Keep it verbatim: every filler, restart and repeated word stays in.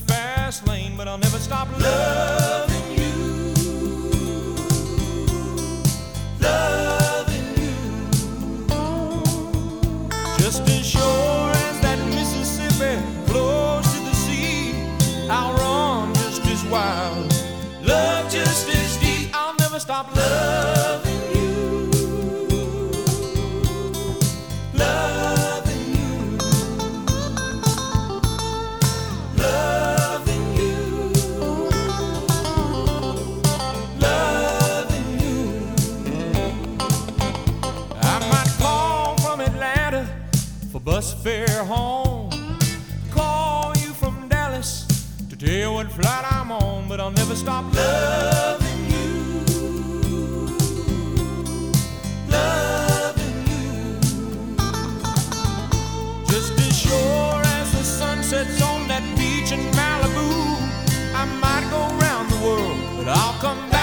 fast lane, but I'll never stop loving you, loving you. Just as sure as that Mississippi flows to the sea, I'll run just as wild, love just as deep. I'll never stop loving you, loving you, loving you, loving you. I might call from Atlanta for bus fare home, call you from Dallas to tell you what flight I'm on, but I'll never stop loving you, loving you. Just as sure as the sun sets on that beach in Malibu, I might go round the world, but I'll come back